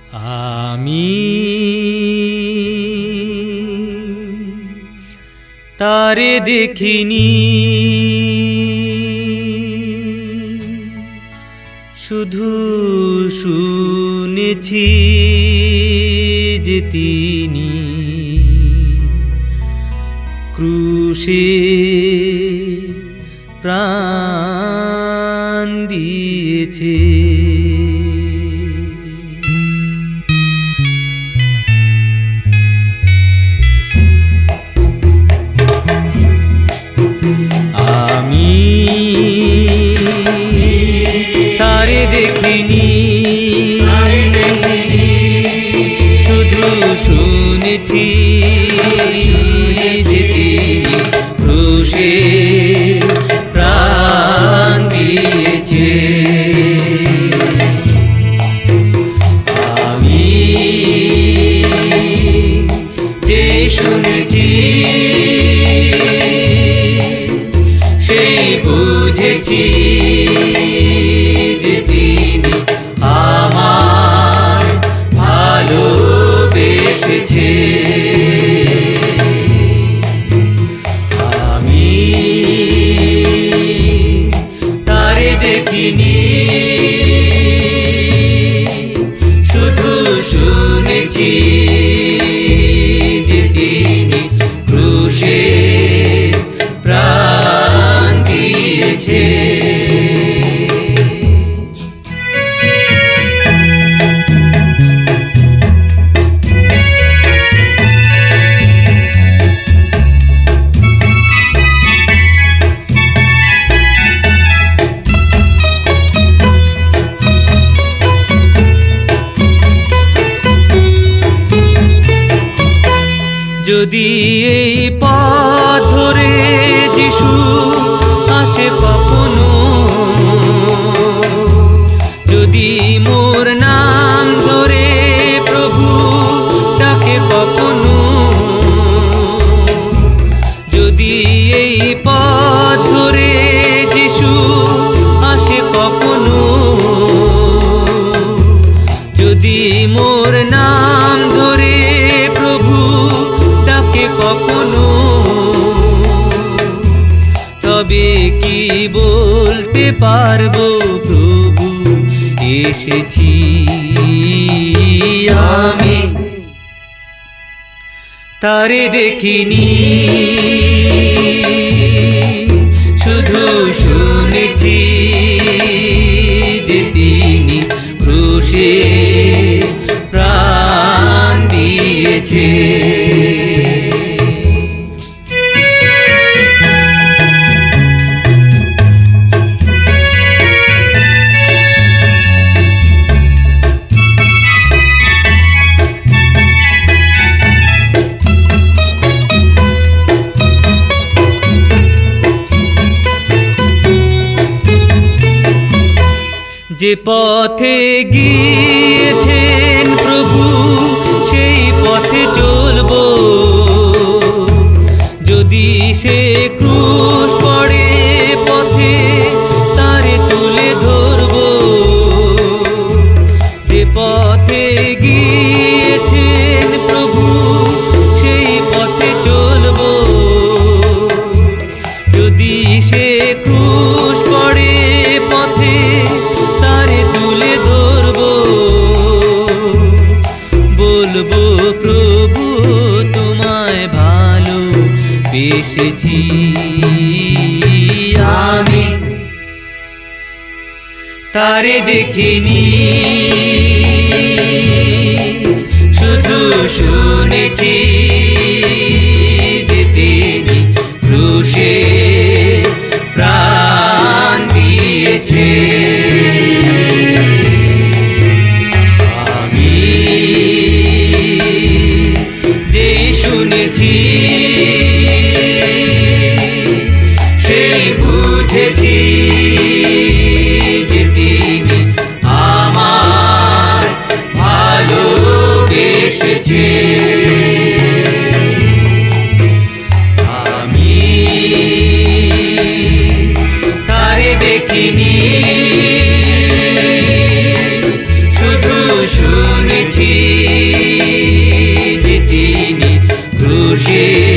আমি তারে দেখিনি, শুধু শুনেছি যে তিনি ক্রুশে প্রাণ দিয়েছে। আমি তারে দেখিনি, শুধু শুনেছি যে তিনি ক্রুশে প্রাণ দিয়েছে। আমি যে শুনেছি সেই বুঝেছি যে তিনি আমায় ভালোবেসেছে। আমি তারে দেখিনি, শুধু শুনেছি যে তিনি ক্রুশে প্রাণ দিয়েছে। যদি এই পথ ধরে যিশু আসে কখনো, যদি মোর নাম ধরে প্রভু ডাকে কখনো, যদি এই পথ ধরে যিশু আসে কখনো, যদি মোর নাম ধরে প্রভু ডাকে কখনো, তবে কি বলতে পারবো প্রভু এসেছি। আমি তারে দেখিনি, শুধু শুনেছি যে তিনি ক্রুশে প্রাণ দিয়েছে। যে পথে গিয়েছেন প্রভু সেই পথে চলবো, যদি সে ক্রুশ পড়ে পথে তারে তুলে ধরবো। যে পথে গিয়েছেন প্রভু সেই পথে চলবো, যদি সে ক্রুশ পড়ে পথে তারে তুলে ধরবো। বলবো প্রভু তোমায় ভালোবেসেছি। আমি তারে দেখিনি, শুধু শুনেছি যে তিনি ক্রুশে প্রাণ দিয়েছে। আমি যে শুনেছি সেই বুঝেছি যে তিনি আমায় ভালোবেসেছে। আমি তারে দেখিনি, শুধু শুনেছি পেয়েছি যে তিনি ক্রুশে